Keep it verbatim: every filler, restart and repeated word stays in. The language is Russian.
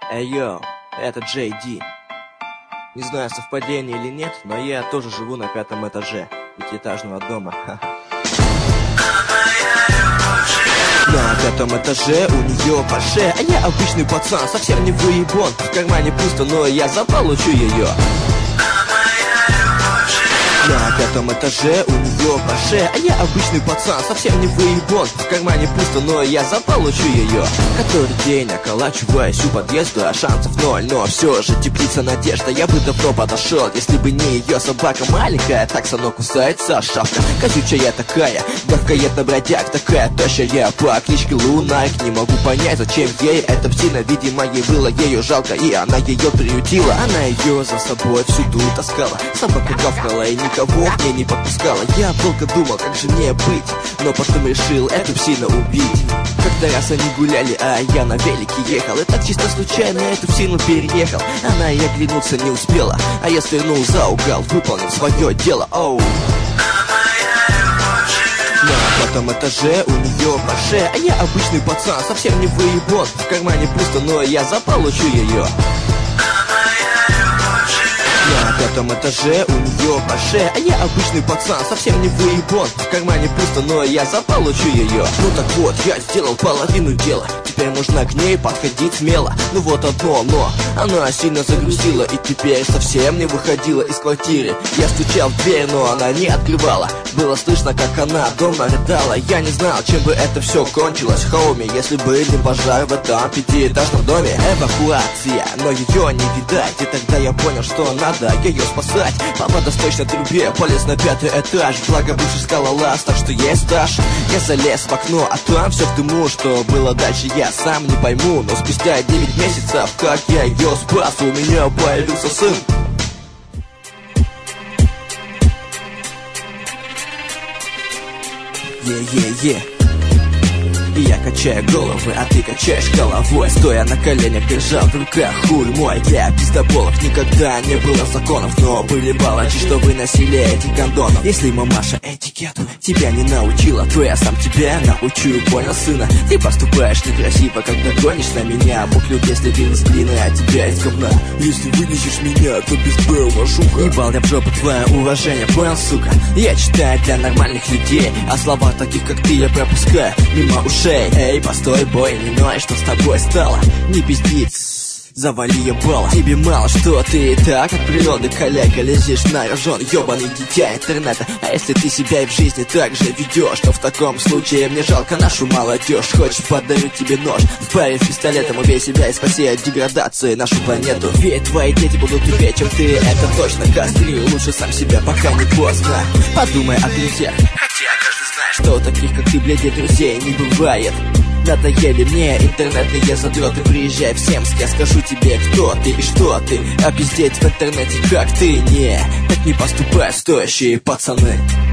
Эй, йоу, это Джей Ди. Не знаю, совпадение или нет, но я тоже живу на пятом этаже пятиэтажного дома. На пятом этаже у нее Порше, а я обычный пацан, совсем не выебон. В кармане пусто, но я заполучу ее. На пятом этаже у нее Порше, а я обычный пацан, совсем не выебон. В кармане пусто, но я заполучу ее. Который день околачиваюсь у подъезда, шансов ноль, но все же теплится надежда. Я бы давно подошел, если бы не ее собака маленькая. Так со мной кусается шавка, колючая такая, гавкает на бродяг, такая тощая по кличке Лунайк. Не могу понять, зачем ей эта псина, видимо, ей было ее жалко, и она ее приютила. Она ее за собой всюду таскала, собака гавкала и никого к ней не подпускала. Я долго думал, как же мне быть, но потом решил эту псину убить. Как-то раз они гуляли, а я на велике ехал, и так чисто случайно эту псину переехал. Она и оглянуться не успела, а я свернул за угол, выполнил свое дело. Оу. На пятом этаже у нее Порше, а я обычный пацан, совсем не выебон. В кармане пусто, но я заполучу ее. На пятом этаже у нее Порше, а я обычный пацан, совсем не выебон. В кармане пусто, но я заполучу ее. Ну так вот, я сделал половину дела, теперь можно к ней подходить смело. Ну вот одно но, она сильно загрузила и теперь совсем не выходила из квартиры. Я стучал в дверь, но она не открывала. Было слышно, как она дома рыдала. Я не знал, чем бы это все кончилось, хоуми, если бы не пожар в этом пятиэтажном доме. Эвакуация, но ее не видать, и тогда я понял, что надо ее спасать. По водосточной трубе полез на пятый этаж, благо бывший скалолаз, так что есть стаж. Я залез в окно, а там все в дыму. Что было дальше, я сам не пойму, но спустя девять месяцев, как я ее спас, у меня появился сын. Е-е-е. И я качаю головы, а ты качаешь головой, стоя на коленях, держа в руках хуй мой. Я пиздоболов, никогда не было законов, но были балачи, что выносили эти гондонов. Если мамаша этикету тебя не научила, то я сам тебя научу, понял, сына? Ты поступаешь некрасиво, когда гонишь на меня. Бог людей слепил из глины, а тебя из говна. Если вынесешь меня, то без бэу машуха. Ебал я в жопу твое уважение, понял, сука? Я читаю для нормальных людей, а слова таких, как ты, я пропускаю мимо ушей. Эй, постой, бой, не ной, что с тобой стало? Не пизди, завали ебало. Тебе мало, что ты и так от природы коллега лезешь на рожон, ебаный дитя интернета. А если ты себя и в жизни так же ведешь, то в таком случае мне жалко нашу молодежь. Хочешь, подарю тебе нож, в паре с пистолетом убей себя и спаси от деградации нашу планету. Ведь твои дети будут тупее, чем ты, это точно. Кастри, лучше сам себя, пока не поздно. Подумай о друзьях, хотя каждый знает, что у таких, как ты, блядь, друзей не бывает. Надоели мне интернетные задроты. Приезжай в Семск, я скажу тебе, кто ты и что ты. А пиздеть в интернете, как ты, не, так не поступают стоящие пацаны.